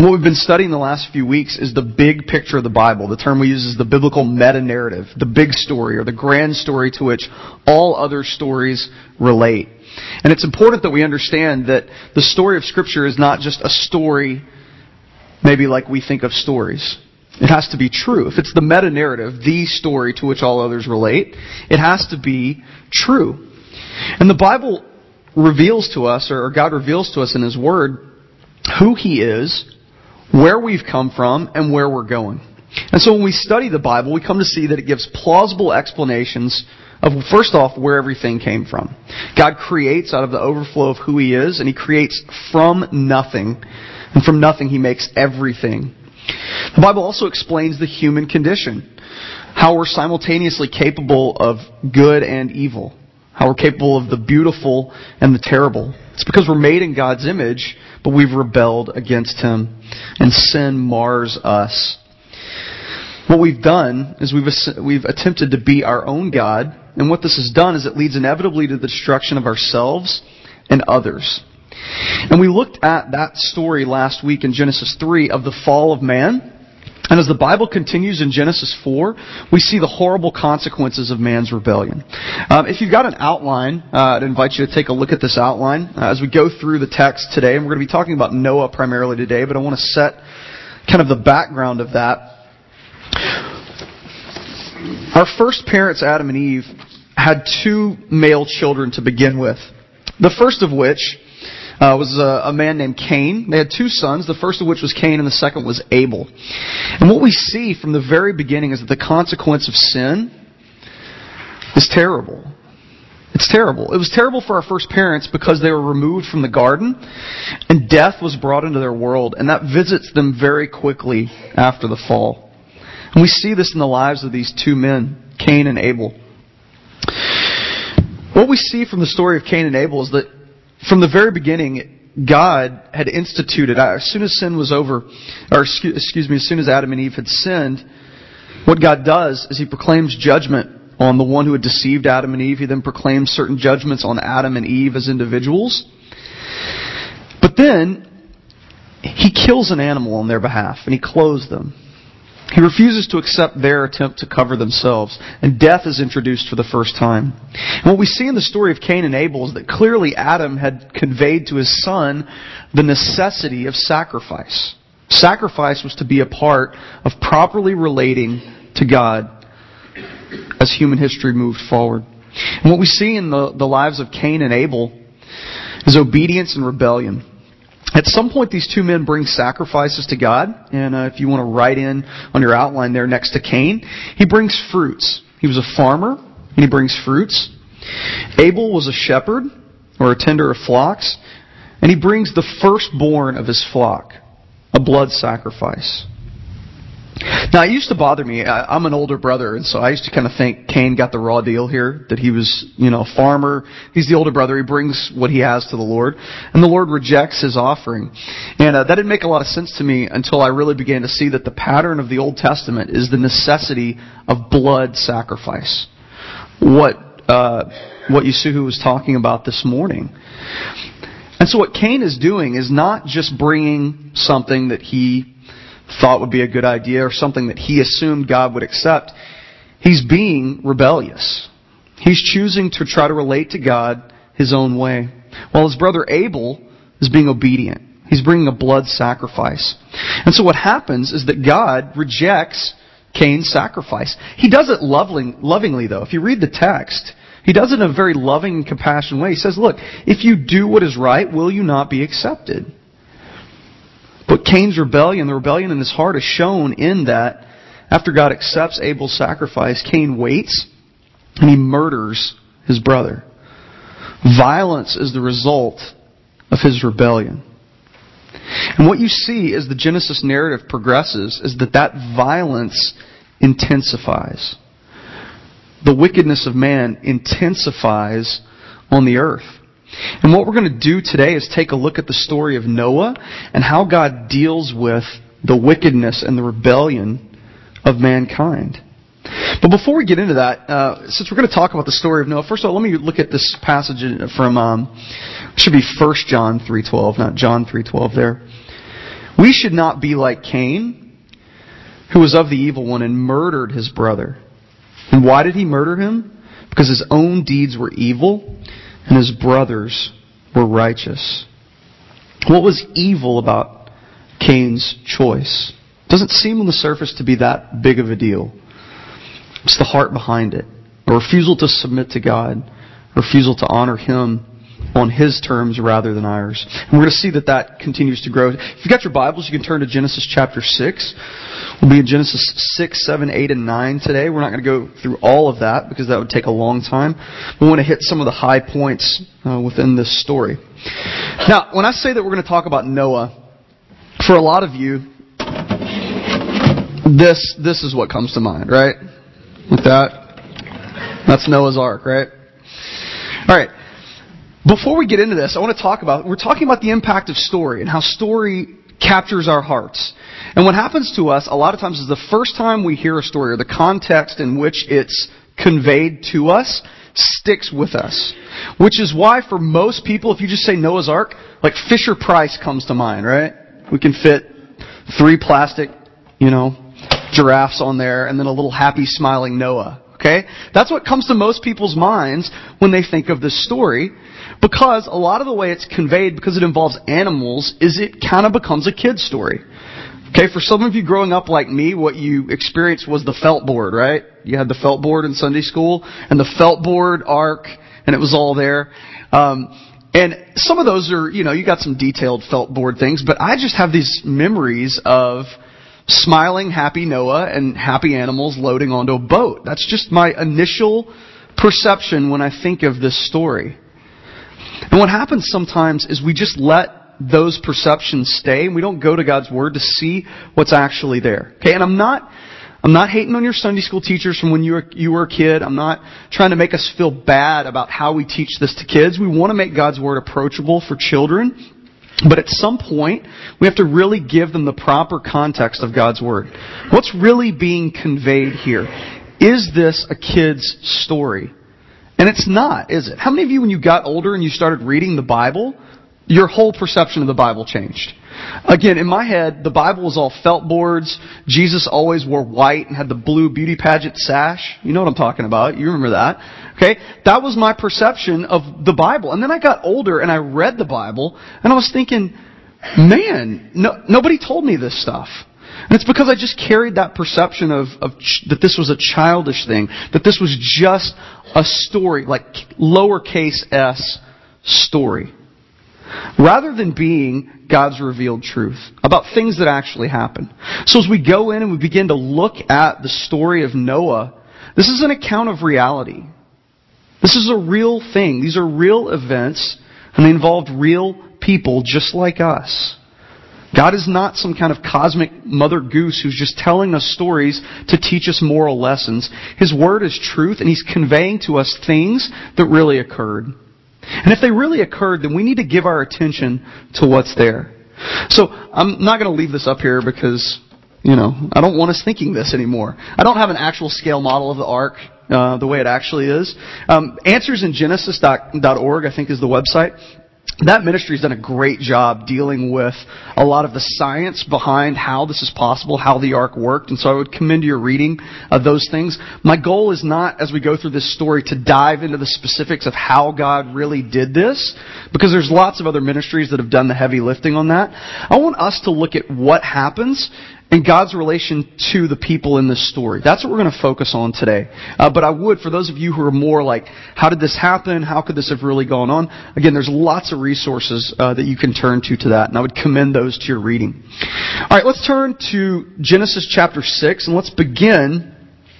And what we've been studying the last few weeks is the big picture of the Bible. The term we use is the biblical meta-narrative, the big story or the grand story to which all other stories relate. And it's important that we understand that the story of Scripture is not just a story maybe like we think of stories. It has to be true. If it's the meta-narrative, the story to which all others relate, it has to be true. And the Bible reveals to us, or God reveals to us in His Word, who He is, where we've come from, and where we're going. And so when we study the Bible, we come to see that it gives plausible explanations of, first off, where everything came from. God creates out of the overflow of who He is, and He creates from nothing. And from nothing He makes everything. The Bible also explains the human condition. How we're simultaneously capable of good and evil. How we're capable of the beautiful and the terrible. It's because we're made in God's image, but we've rebelled against Him. And sin mars us. What we've done is we've attempted to be our own God. And what this has done is it leads inevitably to the destruction of ourselves and others. And we looked at that story last week in Genesis 3 of the fall of man. And as the Bible continues in Genesis 4, we see the horrible consequences of man's rebellion. If you've got an outline, I'd invite you to take a look at this outline as we go through the text today. And we're going to be talking about Noah primarily today, but I want to set kind of the background of that. Our first parents, Adam and Eve, had two male children to begin with. The first of which was a man named Cain. They had two sons, the first of which was Cain and the second was Abel. And what we see from the very beginning is that the consequence of sin is terrible. It's terrible. It was terrible for our first parents because they were removed from the garden and death was brought into their world, and that visits them very quickly after the fall. And we see this in the lives of these two men, Cain and Abel. What we see from the story of Cain and Abel is that from the very beginning, God had instituted, as soon as sin was over, as soon as Adam and Eve had sinned, what God does is He proclaims judgment on the one who had deceived Adam and Eve. He then proclaims certain judgments on Adam and Eve as individuals. But then, He kills an animal on their behalf, and He clothes them. He refuses to accept their attempt to cover themselves, and death is introduced for the first time. And what we see in the story of Cain and Abel is that clearly Adam had conveyed to his son the necessity of sacrifice. Sacrifice was to be a part of properly relating to God as human history moved forward. And what we see in the lives of Cain and Abel is obedience and rebellion. At some point, these two men bring sacrifices to God. And if you want to write in on your outline there next to Cain, he brings fruits. He was a farmer, and he brings fruits. Abel was a shepherd, or a tender of flocks, and he brings the firstborn of his flock, a blood sacrifice. Now, it used to bother me. I'm an older brother, and so I used to kind of think Cain got the raw deal here, that he was, a farmer. He's the older brother. He brings what he has to the Lord, and the Lord rejects his offering. And that didn't make a lot of sense to me until I really began to see that the pattern of the Old Testament is the necessity of blood sacrifice. What Yasuhu was talking about this morning. And so what Cain is doing is not just bringing something that he thought would be a good idea or something that he assumed God would accept. He's being rebellious. He's choosing to try to relate to God his own way. While his brother Abel is being obedient. He's bringing a blood sacrifice. And so what happens is that God rejects Cain's sacrifice. He does it lovingly though. If you read the text, He does it in a very loving and compassionate way. He says, look, if you do what is right, will you not be accepted? But Cain's rebellion, the rebellion in his heart is shown in that after God accepts Abel's sacrifice, Cain waits and he murders his brother. Violence is the result of his rebellion. And what you see as the Genesis narrative progresses is that violence intensifies. The wickedness of man intensifies on the earth. And what we're going to do today is take a look at the story of Noah and how God deals with the wickedness and the rebellion of mankind. But before we get into that, since we're going to talk about the story of Noah, first of all, let me look at this passage from, it should be 1 John 3:12, not John 3:12 there. We should not be like Cain, who was of the evil one and murdered his brother. And why did he murder him? Because his own deeds were evil and his brothers were righteous. What was evil about Cain's choice? It doesn't seem on the surface to be that big of a deal. It's the heart behind it. A refusal to submit to God. A refusal to honor Him on His terms rather than ours. And we're going to see that that continues to grow. If you've got your Bibles, you can turn to Genesis chapter 6. We'll be in Genesis 6, 7, 8, and 9 today. We're not going to go through all of that because that would take a long time. We want to hit some of the high points within this story. Now, when I say that we're going to talk about Noah, for a lot of you, this is what comes to mind, right? With that, that's Noah's Ark, right? All right. Before we get into this, I want to talk about, we're talking about the impact of story and how story captures our hearts. And what happens to us a lot of times is the first time we hear a story or the context in which it's conveyed to us sticks with us. Which is why for most people, if you just say Noah's Ark, like Fisher-Price comes to mind, right? We can fit 3 plastic, giraffes on there and then a little happy smiling Noah. Okay? That's what comes to most people's minds when they think of this story. Because a lot of the way it's conveyed, because it involves animals, is it kind of becomes a kid's story. Okay, for some of you growing up like me, what you experienced was the felt board, right? You had the felt board in Sunday school, and the felt board ark, and it was all there. And some of those are, you got some detailed felt board things, but I just have these memories of smiling, happy Noah and happy animals loading onto a boat. That's just my initial perception when I think of this story. And what happens sometimes is we just let those perceptions stay and we don't go to God's Word to see what's actually there. Okay, and I'm not hating on your Sunday school teachers from when you were a kid. I'm not trying to make us feel bad about how we teach this to kids. We want to make God's Word approachable for children. But at some point, we have to really give them the proper context of God's Word. What's really being conveyed here? Is this a kid's story? And it's not, is it? How many of you, when you got older and you started reading the Bible, your whole perception of the Bible changed? Again, in my head, the Bible was all felt boards. Jesus always wore white and had the blue beauty pageant sash. You know what I'm talking about. You remember that. Okay? That was my perception of the Bible. And then I got older and I read the Bible and I was thinking, man, nobody told me this stuff. And it's because I just carried that perception of that this was a childish thing, that this was just a story, like lowercase s story, rather than being God's revealed truth about things that actually happen. So as we go in and we begin to look at the story of Noah, this is an account of reality. This is a real thing. These are real events, and they involved real people just like us. God is not some kind of cosmic mother goose who's just telling us stories to teach us moral lessons. His Word is truth, and He's conveying to us things that really occurred. And if they really occurred, then we need to give our attention to what's there. So I'm not going to leave this up here because, I don't want us thinking this anymore. I don't have an actual scale model of the ark the way it actually is. Answersingenesis.org, I think, is the website. That ministry has done a great job dealing with a lot of the science behind how this is possible, how the ark worked. And so I would commend your reading of those things. My goal is not, as we go through this story, to dive into the specifics of how God really did this, because there's lots of other ministries that have done the heavy lifting on that. I want us to look at what happens and God's relation to the people in this story. That's what we're going to focus on today. But I would, for those of you who are more like, how did this happen? How could this have really gone on? Again, there's lots of resources that you can turn to that, and I would commend those to your reading. All right, let's turn to Genesis chapter 6, and let's begin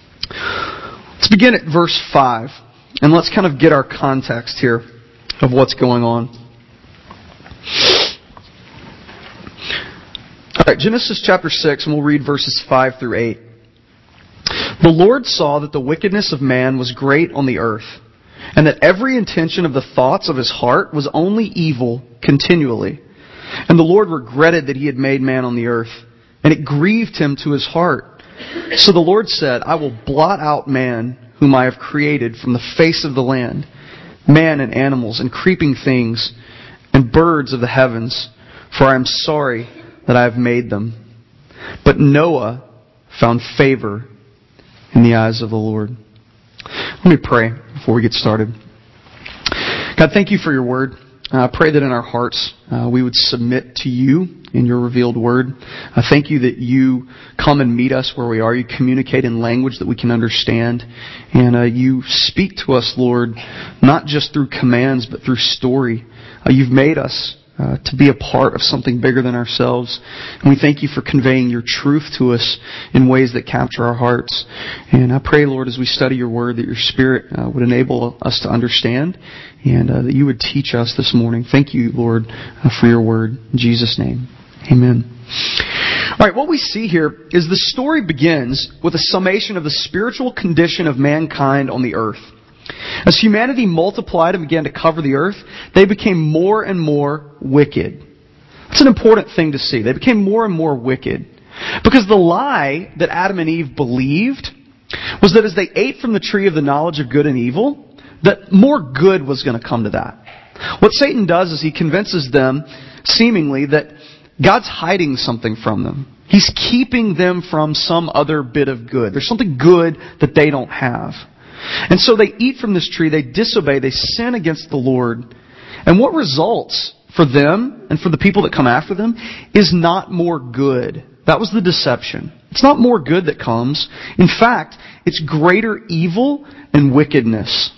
at verse 5, and let's kind of get our context here of what's going on. All right, Genesis chapter 6, and we'll read verses 5 through 8. The Lord saw that the wickedness of man was great on the earth, and that every intention of the thoughts of his heart was only evil continually. And the Lord regretted that He had made man on the earth, and it grieved Him to His heart. So the Lord said, I will blot out man whom I have created from the face of the land, man and animals and creeping things and birds of the heavens, for I am sorry that I have made them. But Noah found favor in the eyes of the Lord. Let me pray before we get started. God, thank you for your word. I pray that in our hearts we would submit to you in your revealed word. I thank you that you come and meet us where we are. You communicate in language that we can understand. And you speak to us, Lord, not just through commands, but through story. You've made us to be a part of something bigger than ourselves. And we thank you for conveying your truth to us in ways that capture our hearts. And I pray, Lord, as we study your word, that your Spirit would enable us to understand and that you would teach us this morning. Thank you, Lord, for your word. In Jesus' name, amen. All right, what we see here is the story begins with a summation of the spiritual condition of mankind on the earth. As humanity multiplied and began to cover the earth, they became more and more wicked. That's an important thing to see. They became more and more wicked. Because the lie that Adam and Eve believed was that as they ate from the tree of the knowledge of good and evil, that more good was going to come to that. What Satan does is he convinces them, seemingly, that God's hiding something from them. He's keeping them from some other bit of good. There's something good that they don't have. And so they eat from this tree, they disobey, they sin against the Lord. And what results for them and for the people that come after them is not more good. That was the deception. It's not more good that comes. In fact, it's greater evil and wickedness.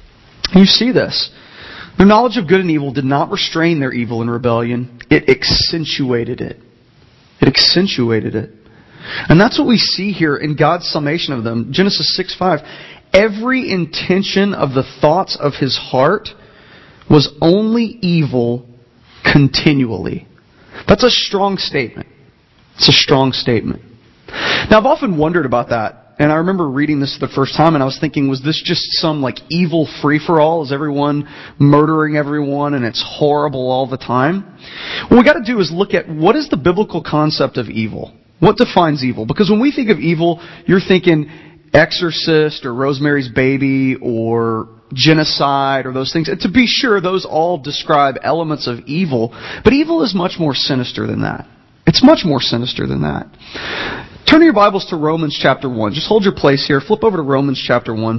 You see this. Their knowledge of good and evil did not restrain their evil and rebellion. It accentuated it. It accentuated it. And that's what we see here in God's summation of them. Genesis 6:5. Every intention of the thoughts of his heart was only evil continually. That's a strong statement. It's a strong statement. Now, I've often wondered about that. And I remember reading this the first time and I was thinking, was this just some evil free-for-all? Is everyone murdering everyone and it's horrible all the time? What we got to do is look at what is the biblical concept of evil? What defines evil? Because when we think of evil, you're thinking Exorcist or Rosemary's Baby or genocide or those things. And to be sure, those all describe elements of evil. But evil is much more sinister than that. It's much more sinister than that. Turn your Bibles to Romans chapter 1. Just hold your place here. Flip over to Romans chapter 1.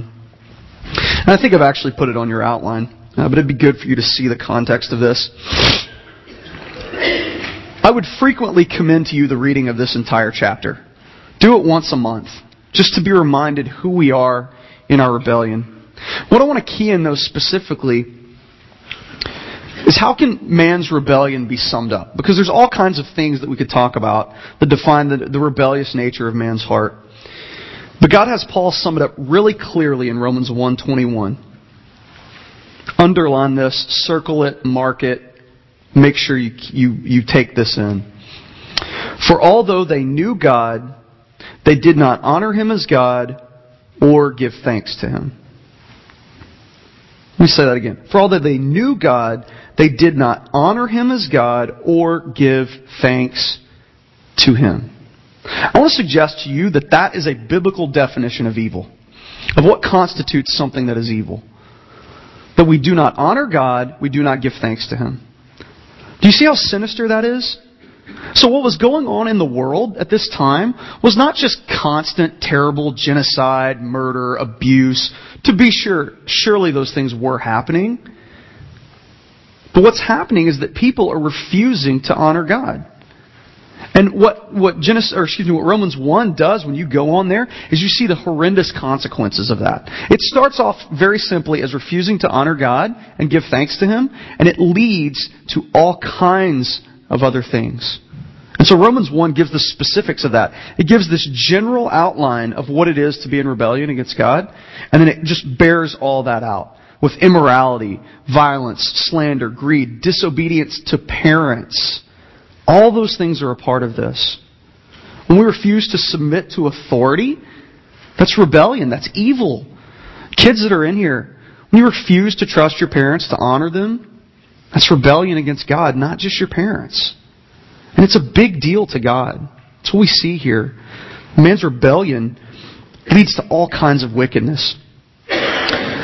And I think I've actually put it on your outline. But it'd be good for you to see the context of this. I would frequently commend to you the reading of this entire chapter. Do it once a month. Just to be reminded who we are in our rebellion. What I want to key in, though, specifically is how can man's rebellion be summed up? Because there's all kinds of things that we could talk about that define the rebellious nature of man's heart. But God has Paul sum it up really clearly in Romans 1:21. Underline this, circle it, mark it, make sure you take this in. For although they knew God, they did not honor Him as God or give thanks to Him. Let me say that again. For although they knew God, they did not honor Him as God or give thanks to Him. I want to suggest to you that that is a biblical definition of evil. Of what constitutes something that is evil. That we do not honor God, we do not give thanks to Him. Do you see how sinister that is? So what was going on in the world at this time was not just constant, terrible genocide, murder, abuse. To be sure, surely those things were happening. But what's happening is that people are refusing to honor God. And what Romans 1 does when you go on there is you see the horrendous consequences of that. It starts off very simply as refusing to honor God and give thanks to Him, and it leads to all kinds of other things. And so Romans 1 gives the specifics of that. It gives this general outline of what it is to be in rebellion against God, and then it just bears all that out with immorality, violence, slander, greed, disobedience to parents. All those things are a part of this. When we refuse to submit to authority, that's rebellion, that's evil. Kids that are in here, when you refuse to trust your parents, to honor them, that's rebellion against God, not just your parents. And it's a big deal to God. That's what we see here. Man's rebellion leads to all kinds of wickedness.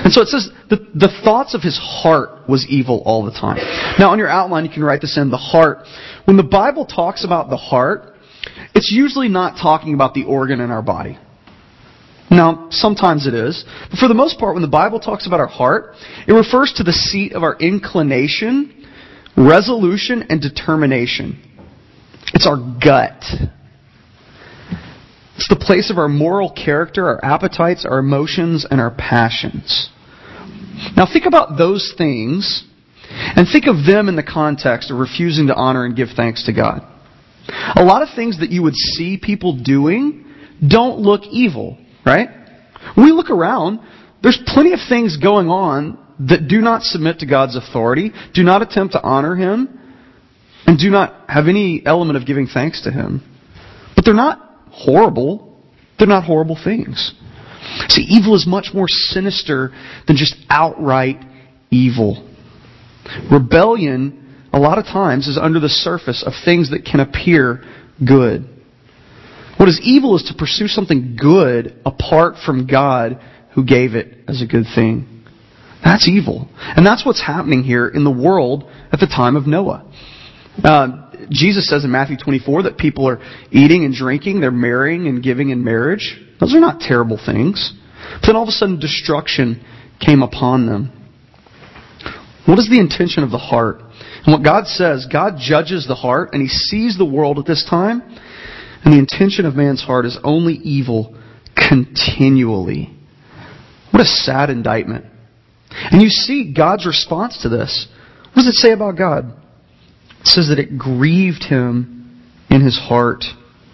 And so it says that the thoughts of his heart was evil all the time. Now on your outline you can write this in, the heart. When the Bible talks about the heart, it's usually not talking about the organ in our body. Now, sometimes it is. But for the most part, when the Bible talks about our heart, it refers to the seat of our inclination, resolution, and determination. It's our gut. It's the place of our moral character, our appetites, our emotions, and our passions. Now think about those things and think of them in the context of refusing to honor and give thanks to God. A lot of things that you would see people doing don't look evil, right? When we look around, there's plenty of things going on that do not submit to God's authority, do not attempt to honor Him, and do not have any element of giving thanks to Him. But they're not horrible. They're not horrible things. See, evil is much more sinister than just outright evil. Rebellion, a lot of times, is under the surface of things that can appear good. What is evil is to pursue something good apart from God who gave it as a good thing. That's evil. And that's what's happening here in the world at the time of Noah. Jesus says in Matthew 24 that people are eating and drinking, they're marrying and giving in marriage. Those are not terrible things. But then all of a sudden destruction came upon them. What is the intention of the heart? And what God says, God judges the heart and He sees the world at this time. And the intention of man's heart is only evil continually. What a sad indictment. And you see God's response to this. What does it say about God? It says that it grieved Him in His heart.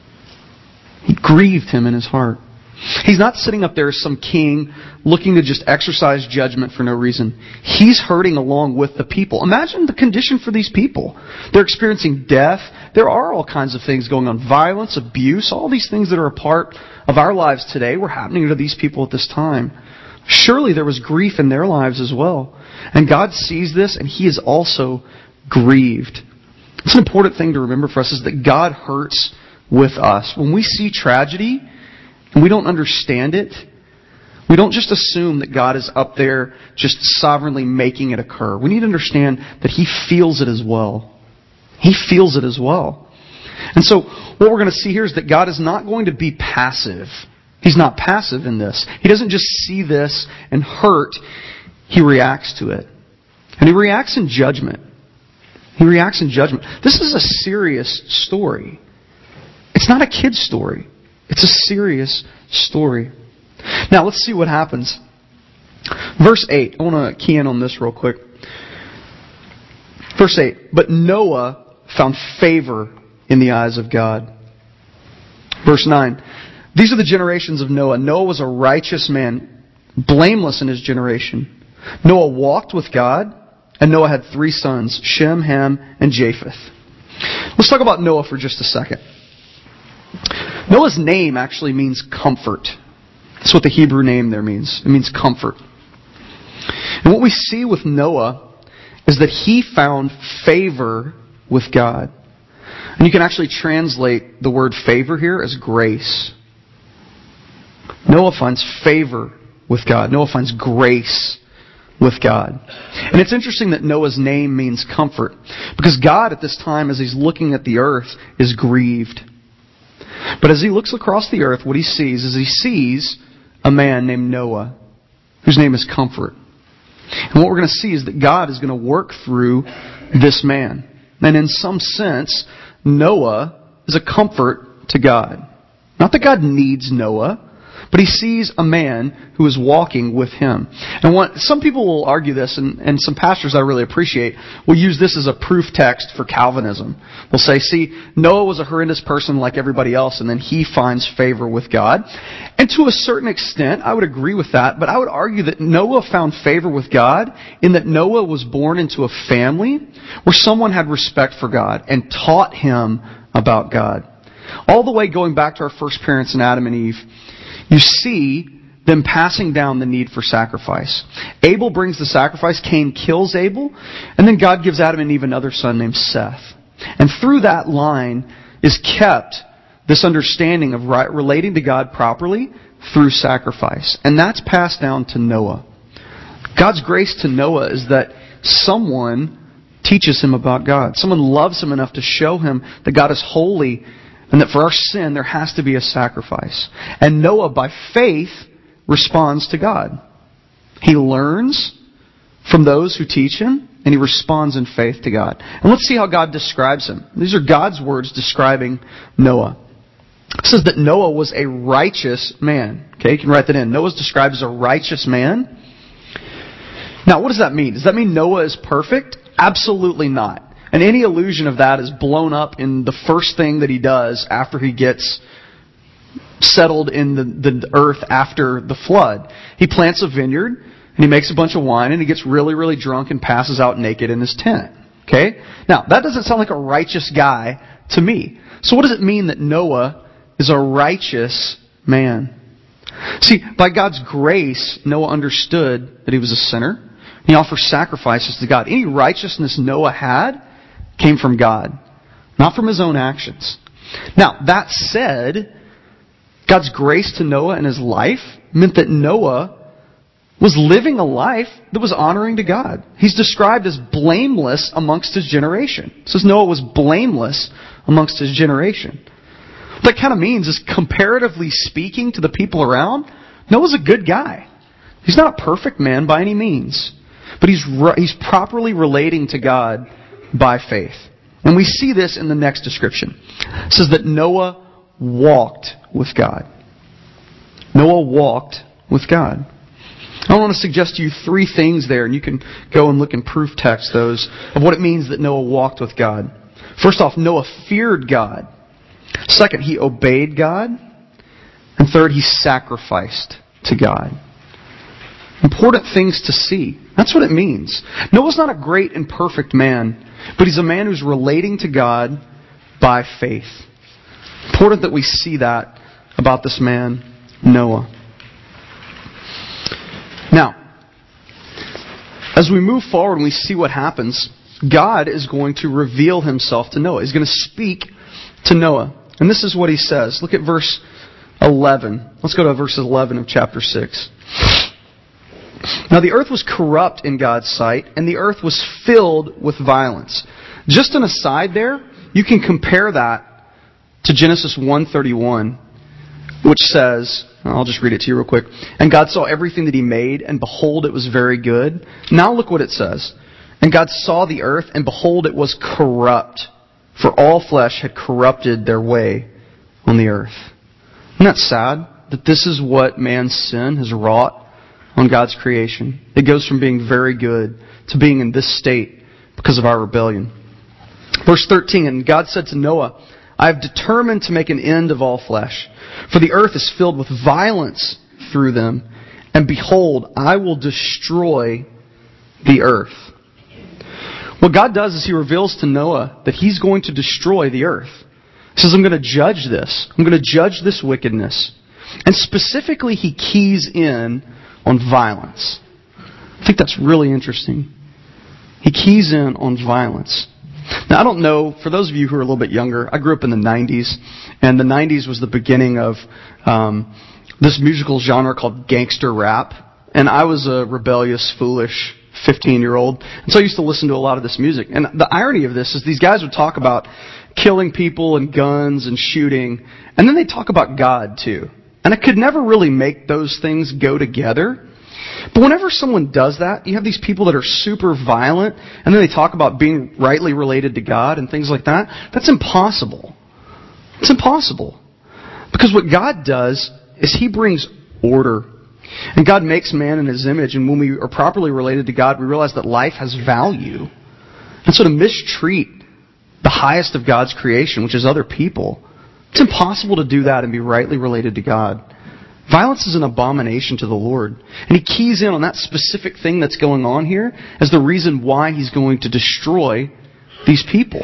It grieved Him in His heart. He's not sitting up there as some king looking to just exercise judgment for no reason. He's hurting along with the people. Imagine the condition for these people. They're experiencing death. There are all kinds of things going on. Violence, abuse, all these things that are a part of our lives today were happening to these people at this time. Surely there was grief in their lives as well. And God sees this and He is also grieved. It's an important thing to remember for us is that God hurts with us. When we see tragedy and we don't understand it, we don't just assume that God is up there just sovereignly making it occur. We need to understand that He feels it as well. He feels it as well. And so what we're going to see here is that God is not going to be passive. He's not passive in this. He doesn't just see this and hurt. He reacts to it. And He reacts in judgment. He reacts in judgment. This is a serious story. It's not a kid's story. It's a serious story. Now let's see what happens. Verse 8. I want to key in on this real quick. Verse 8. But Noah found favor in the eyes of God. Verse 9. These are the generations of Noah. Noah was a righteous man, blameless in his generation. Noah walked with God, and Noah had 3 sons, Shem, Ham, and Japheth. Let's talk about Noah for just a second. Noah's name actually means comfort. That's what the Hebrew name there means. It means comfort. And what we see with Noah is that he found favor with God. And you can actually translate the word favor here as grace. Noah finds favor with God. Noah finds grace with God. And it's interesting that Noah's name means comfort, because God at this time, as He's looking at the earth, is grieved. But as He looks across the earth, what He sees is He sees a man named Noah, whose name is Comfort. And what we're going to see is that God is going to work through this man. And in some sense, Noah is a comfort to God. Not that God needs Noah, but He sees a man who is walking with Him. And some people will argue this, and some pastors I really appreciate will use this as a proof text for Calvinism. They'll say, see, Noah was a horrendous person like everybody else, and then he finds favor with God. And to a certain extent, I would agree with that, but I would argue that Noah found favor with God in that Noah was born into a family where someone had respect for God and taught him about God. All the way going back to our first parents in Adam and Eve, you see them passing down the need for sacrifice. Abel brings the sacrifice. Cain kills Abel. And then God gives Adam and Eve another son named Seth. And through that line is kept this understanding of relating to God properly through sacrifice. And that's passed down to Noah. God's grace to Noah is that someone teaches him about God. Someone loves him enough to show him that God is holy and that for our sin there has to be a sacrifice. And Noah, by faith, responds to God. He learns from those who teach him, and he responds in faith to God. And let's see how God describes him. These are God's words describing Noah. It says that Noah was a righteous man. Okay, you can write that in. Noah is described as a righteous man. Now, what does that mean? Does that mean Noah is perfect? Absolutely not. And any illusion of that is blown up in the first thing that he does after he gets settled in the earth after the flood. He plants a vineyard, and he makes a bunch of wine, and he gets really, really drunk and passes out naked in his tent. Okay? Now, that doesn't sound like a righteous guy to me. So what does it mean that Noah is a righteous man? See, by God's grace, Noah understood that he was a sinner. He offered sacrifices to God. Any righteousness Noah had came from God, not from his own actions. Now, that said, God's grace to Noah and his life meant that Noah was living a life that was honoring to God. He's described as blameless amongst his generation. It says Noah was blameless amongst his generation. What that kind of means is, comparatively speaking to the people around, Noah's a good guy. He's not a perfect man by any means. But he's properly relating to God by faith. And we see this in the next description. It says that Noah walked with God. Noah walked with God. I want to suggest to you 3 things there, and you can go and look in proof text those, of what it means that Noah walked with God. First off, Noah feared God. Second, he obeyed God. And third, he sacrificed to God. Important things to see. That's what it means. Noah's not a great and perfect man, but he's a man who's relating to God by faith. Important that we see that about this man, Noah. Now, as we move forward and we see what happens, God is going to reveal himself to Noah. He's going to speak to Noah. And this is what he says. Look at verse 11. Let's go to verse 11 of chapter 6. Now the earth was corrupt in God's sight, and the earth was filled with violence. Just an aside there, you can compare that to Genesis 1:31, which says, I'll just read it to you real quick. And God saw everything that he made, and behold, it was very good. Now look what it says. And God saw the earth, and behold, it was corrupt, for all flesh had corrupted their way on the earth. Isn't that sad? That this is what man's sin has wrought on God's creation. It goes from being very good to being in this state because of our rebellion. Verse 13, and God said to Noah, I have determined to make an end of all flesh, for the earth is filled with violence through them, and behold, I will destroy the earth. What God does is he reveals to Noah that he's going to destroy the earth. He says, I'm going to judge this. I'm going to judge this wickedness. And specifically, he keys in on violence. I think that's really interesting. He keys in on violence. Now, I don't know, for those of you who are a little bit younger, I grew up in the 90s, and the 90s was the beginning of this musical genre called gangster rap. And I was a rebellious, foolish 15-year-old, and so I used to listen to a lot of this music. And the irony of this is these guys would talk about killing people and guns and shooting, and then they talk about God too. And I could never really make those things go together. But whenever someone does that, you have these people that are super violent, and then they talk about being rightly related to God and things like that. That's impossible. It's impossible. Because what God does is he brings order. And God makes man in his image, and when we are properly related to God, we realize that life has value. And so to mistreat the highest of God's creation, which is other people, it's impossible to do that and be rightly related to God. Violence is an abomination to the Lord. And he keys in on that specific thing that's going on here as the reason why he's going to destroy these people.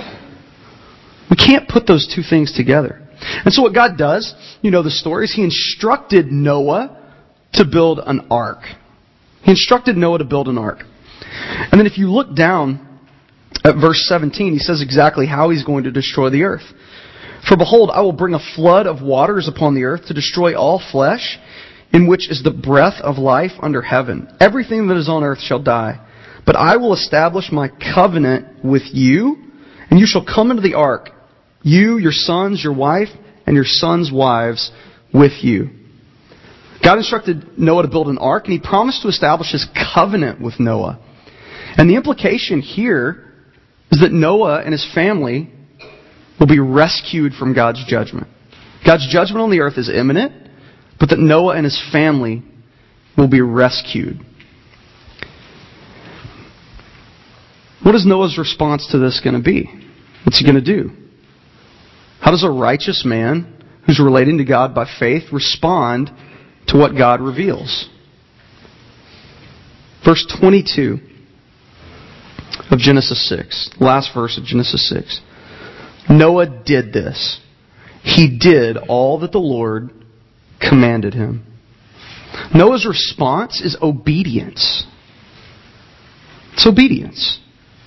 We can't put those two things together. And so what God does, you know the stories, he instructed Noah to build an ark. He instructed Noah to build an ark. And then if you look down at verse 17, he says exactly how he's going to destroy the earth. For behold, I will bring a flood of waters upon the earth to destroy all flesh, in which is the breath of life under heaven. Everything that is on earth shall die. But I will establish my covenant with you, and you shall come into the ark, you, your sons, your wife, and your sons' wives with you. God instructed Noah to build an ark, and He promised to establish His covenant with Noah. And the implication here is that Noah and his family will be rescued from God's judgment. God's judgment on the earth is imminent, but that Noah and his family will be rescued. What is Noah's response to this going to be? What's he going to do? How does a righteous man who's relating to God by faith respond to what God reveals? Verse 22 of Genesis 6, last verse of Genesis 6. Noah did this. He did all that the Lord commanded him. Noah's response is obedience. It's obedience.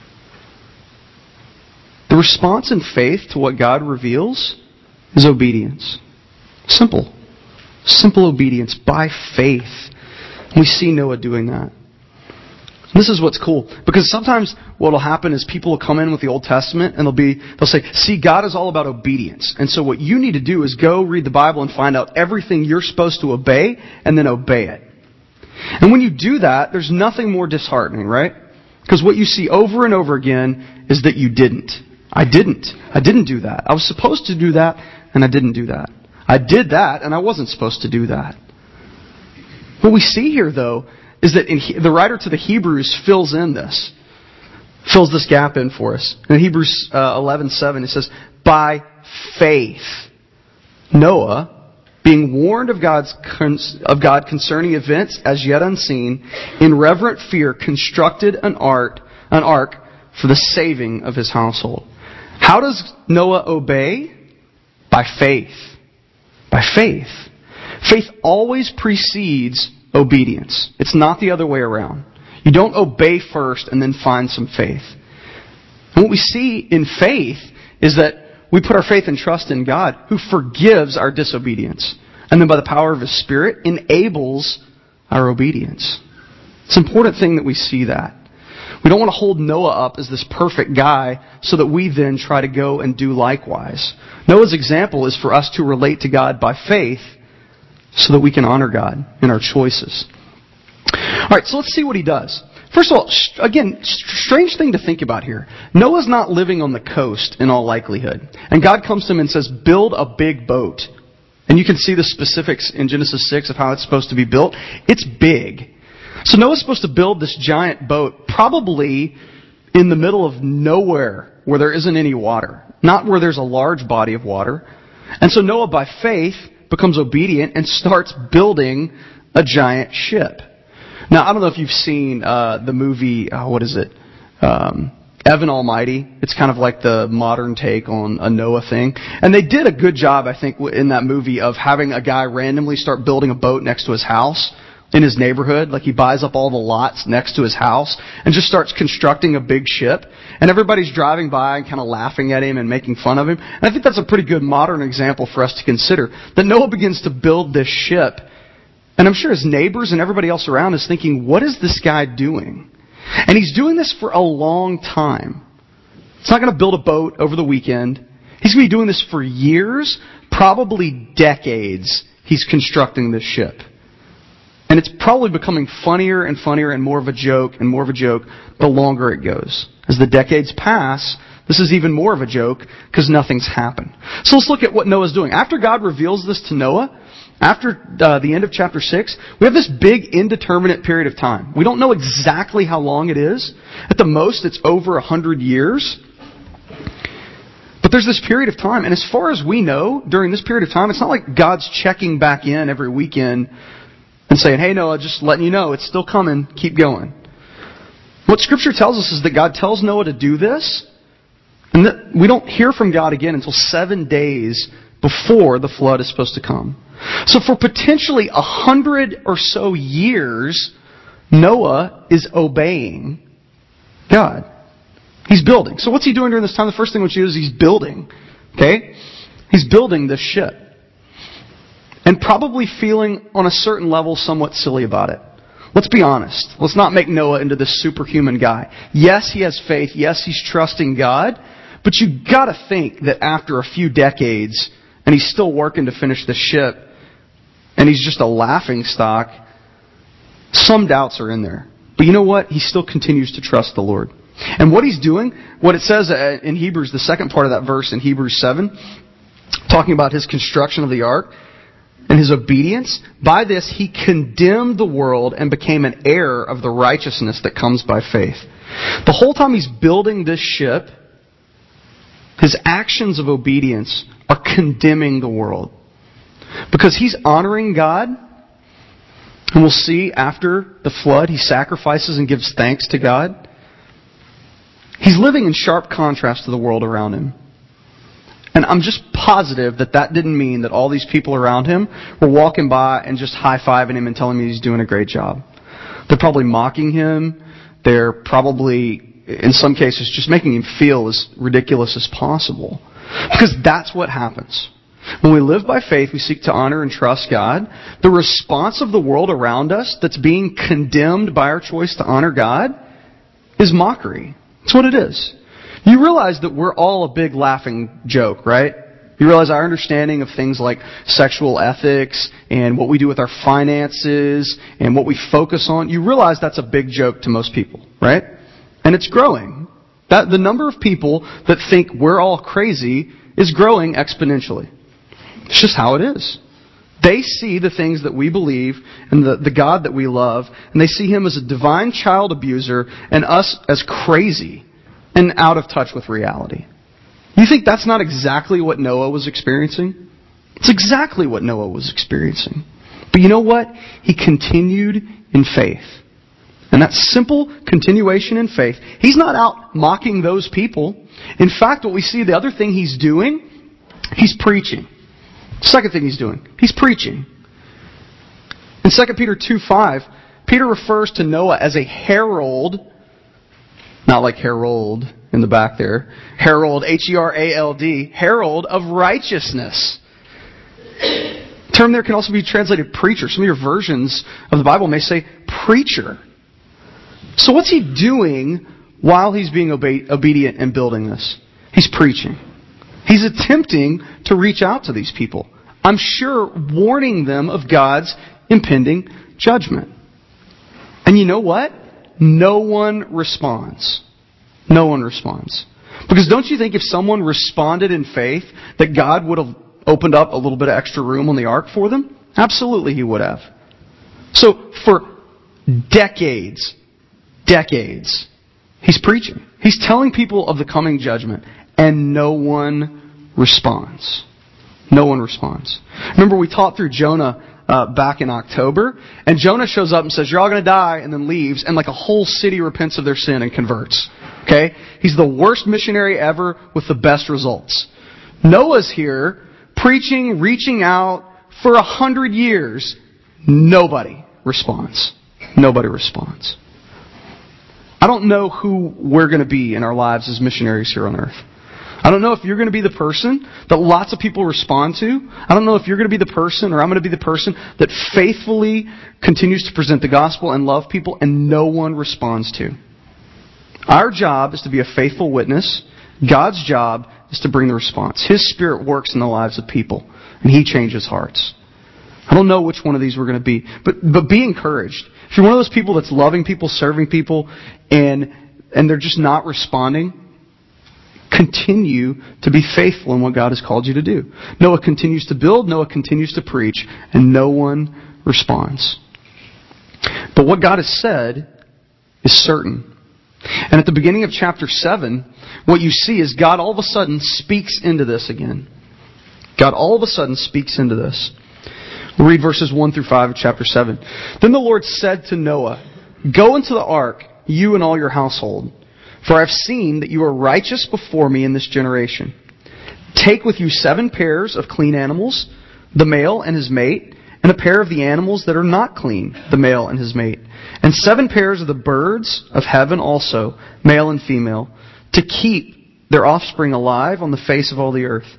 The response in faith to what God reveals is obedience. Simple. Simple obedience by faith. We see Noah doing that. This is what's cool. Because sometimes what will happen is people will come in with the Old Testament and they'll say, see, God is all about obedience. And so what you need to do is go read the Bible and find out everything you're supposed to obey and then obey it. And when you do that, there's nothing more disheartening, right? Because what you see over and over again is that you didn't. I didn't do that. I was supposed to do that and I didn't do that. I did that and I wasn't supposed to do that. What we see here, though, is that the writer to the Hebrews fills this gap in for us. In Hebrews 11:7, it says, by faith, Noah, being warned of God concerning events as yet unseen, in reverent fear constructed an ark for the saving of his household. How does Noah obey? By faith. By faith. Faith always precedes obedience. It's not the other way around. You don't obey first and then find some faith. And what we see in faith is that we put our faith and trust in God, who forgives our disobedience. And then by the power of His Spirit, enables our obedience. It's an important thing that we see that. We don't want to hold Noah up as this perfect guy so that we then try to go and do likewise. Noah's example is for us to relate to God by faith so that we can honor God in our choices. Alright, so let's see what he does. First of all, again, strange thing to think about here. Noah's not living on the coast in all likelihood. And God comes to him and says, build a big boat. And you can see the specifics in Genesis 6 of how it's supposed to be built. It's big. So Noah's supposed to build this giant boat, probably in the middle of nowhere where there isn't any water. Not where there's a large body of water. And so Noah, by faith, becomes obedient and starts building a giant ship. Now, I don't know if you've seen the movie, Evan Almighty. It's kind of like the modern take on a Noah thing. And they did a good job, I think, in that movie of having a guy randomly start building a boat next to his house in his neighborhood. Like he buys up all the lots next to his house and just starts constructing a big ship. And everybody's driving by and kind of laughing at him and making fun of him. And I think that's a pretty good modern example for us to consider. That Noah begins to build this ship. And I'm sure his neighbors and everybody else around is thinking, what is this guy doing? And he's doing this for a long time. He's not going to build a boat over the weekend. He's going to be doing this for years, probably decades. He's constructing this ship. And it's probably becoming funnier and funnier and more of a joke and more of a joke the longer it goes. As the decades pass, this is even more of a joke because nothing's happened. So let's look at what Noah's doing. After God reveals this to Noah, after the end of chapter 6, we have this big indeterminate period of time. We don't know exactly how long it is. At the most, it's over 100 years. But there's this period of time. And as far as we know, during this period of time, it's not like God's checking back in every weekend and saying, hey, Noah, just letting you know, it's still coming. Keep going. What Scripture tells us is that God tells Noah to do this, and that we don't hear from God again until 7 days before the flood is supposed to come. So for potentially 100 or so years, Noah is obeying God. He's building. So what's he doing during this time? The first thing we do is he's building. Okay? He's building this ship. and probably feeling on a certain level somewhat silly about it. Let's be honest. Let's not make Noah into this superhuman guy. Yes, he has faith. Yes, he's trusting God. But you gotta think that after a few decades, and he's still working to finish the ship, and he's just a laughingstock, some doubts are in there. But you know what? He still continues to trust the Lord. And what he's doing, what it says in Hebrews, the second part of that verse in Hebrews 7, talking about his construction of the ark and his obedience, by this he condemned the world and became an heir of the righteousness that comes by faith. The whole time he's building this ship, his actions of obedience are condemning the world. Because he's honoring God, and we'll see after the flood, he sacrifices and gives thanks to God. He's living in sharp contrast to the world around him. And I'm just positive that that didn't mean that all these people around him were walking by and just high-fiving him and telling me he's doing a great job. They're probably mocking him. They're probably, in some cases, just making him feel as ridiculous as possible. Because that's what happens. When we live by faith, we seek to honor and trust God. The response of the world around us that's being condemned by our choice to honor God is mockery. That's what it is. You realize that we're all a big laughing joke, right? You realize our understanding of things like sexual ethics and what we do with our finances and what we focus on, you realize that's a big joke to most people, right? And it's growing. That the number of people that think we're all crazy is growing exponentially. It's just how it is. They see the things that we believe and the God that we love, and they see Him as a divine child abuser and us as crazy and out of touch with reality. You think that's not exactly what Noah was experiencing? It's exactly what Noah was experiencing. But you know what? He continued in faith. And that simple continuation in faith, he's not out mocking those people. In fact, what we see, the other thing he's doing, he's preaching. Second thing he's doing, he's preaching. In 2 Peter 2:5, Peter refers to Noah as a herald, not like Harold in the back there, herald, H-E-R-A-L-D, herald of righteousness. The term there can also be translated preacher. Some of your versions of the Bible may say preacher. So what's he doing while he's being obedient and building this? He's preaching. He's attempting to reach out to these people. I'm sure warning them of God's impending judgment. And you know what? No one responds. No one responds. Because don't you think if someone responded in faith that God would have opened up a little bit of extra room on the ark for them? Absolutely He would have. So for decades, He's preaching. He's telling people of the coming judgment. And no one responds. No one responds. Remember we taught through Jonah back in October, and Jonah shows up and says, "You're all going to die," and then leaves, and like a whole city repents of their sin and converts. Okay? He's the worst missionary ever with the best results. Noah's here preaching, reaching out for 100 years. Nobody responds. Nobody responds. I don't know who we're going to be in our lives as missionaries here on earth. I don't know if you're going to be the person that lots of people respond to. I don't know if you're going to be the person or I'm going to be the person that faithfully continues to present the gospel and love people and no one responds to. Our job is to be a faithful witness. God's job is to bring the response. His Spirit works in the lives of people and He changes hearts. I don't know which one of these we're going to be, but be encouraged. If you're one of those people that's loving people, serving people, and they're just not responding, continue to be faithful in what God has called you to do. Noah continues to build, Noah continues to preach, and no one responds. But what God has said is certain. And at the beginning of chapter 7, what you see is God all of a sudden speaks into this again. God all of a sudden speaks into this. We'll read verses 1 through 5 of chapter 7. Then the Lord said to Noah, "Go into the ark, you and all your household, for I have seen that you are righteous before me in this generation. Take with you 7 pairs of clean animals, the male and his mate, and a pair of the animals that are not clean, the male and his mate, and 7 pairs of the birds of heaven also, male and female, to keep their offspring alive on the face of all the earth.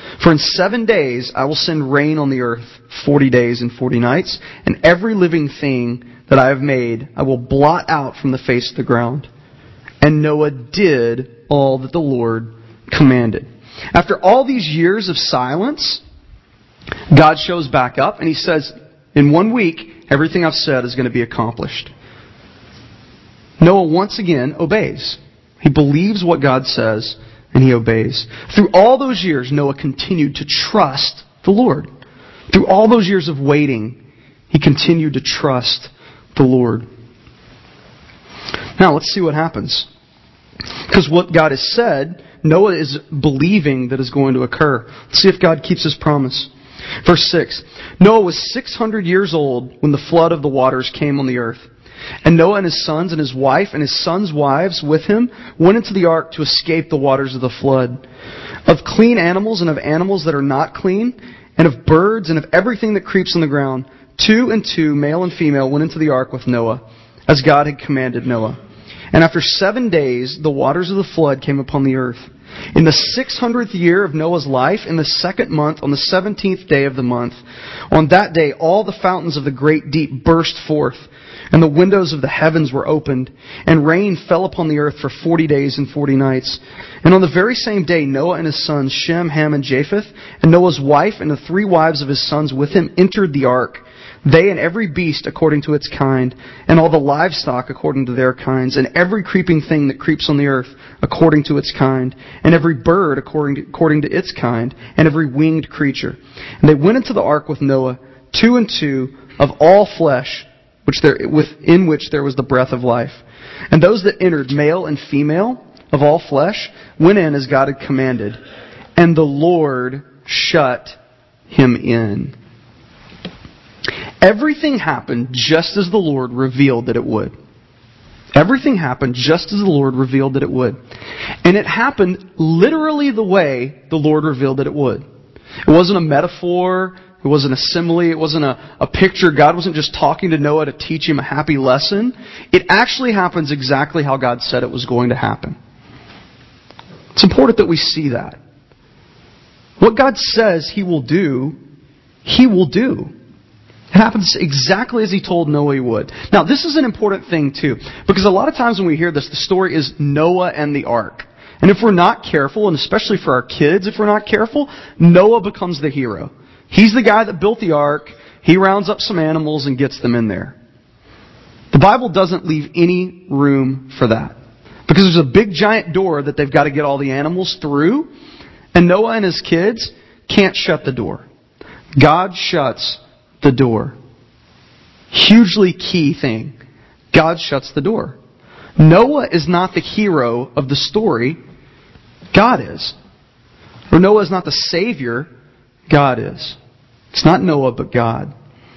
For in 7 days I will send rain on the earth 40 days and 40 nights, and every living thing that I have made I will blot out from the face of the ground. And Noah did all that the Lord commanded. After all these years of silence, God shows back up and He says, in 1 week, everything I've said is going to be accomplished. Noah once again obeys. He believes what God says and he obeys. Through all those years, Noah continued to trust the Lord. Through all those years of waiting, he continued to trust the Lord. Now, let's see what happens. Because what God has said, Noah is believing that is going to occur. Let's see if God keeps His promise. Verse 6. Noah was 600 years old when the flood of the waters came on the earth. And Noah and his sons and his wife and his sons' wives with him went into the ark to escape the waters of the flood. Of clean animals and of animals that are not clean, and of birds and of everything that creeps on the ground, 2 and 2, male and female, went into the ark with Noah, as God had commanded Noah. And after 7 days, the waters of the flood came upon the earth. In the 600th year of Noah's life, in the 2nd month, on the 17th day of the month, on that day all the fountains of the great deep burst forth, and the windows of the heavens were opened, and rain fell upon the earth for 40 days and 40 nights. And on the very same day, Noah and his sons, Shem, Ham, and Japheth, and Noah's wife and the 3 wives of his sons with him entered the ark, they and every beast according to its kind, and all the livestock according to their kinds, and every creeping thing that creeps on the earth according to its kind, and every bird according to its kind, and every winged creature. And they went into the ark with Noah, 2 and 2, of all flesh, within which there was the breath of life. And those that entered, male and female, of all flesh, went in as God had commanded. And the Lord shut him in. Everything happened just as the Lord revealed that it would. Everything happened just as the Lord revealed that it would. And it happened literally the way the Lord revealed that it would. It wasn't a metaphor. It wasn't a simile. It wasn't a picture. God wasn't just talking to Noah to teach him a happy lesson. It actually happens exactly how God said it was going to happen. It's important that we see that. What God says He will do, He will do. It happens exactly as He told Noah He would. Now, this is an important thing too, because a lot of times when we hear this, the story is Noah and the ark. And if we're not careful, and especially for our kids, if we're not careful, Noah becomes the hero. He's the guy that built the ark. He rounds up some animals and gets them in there. The Bible doesn't leave any room for that. Because there's a big giant door that they've got to get all the animals through. And Noah and his kids can't shut the door. God shuts the door. Hugely key thing. God shuts the door. Noah is not the hero of the story. God is. Or Noah is not the savior. God is. It's not Noah, but God.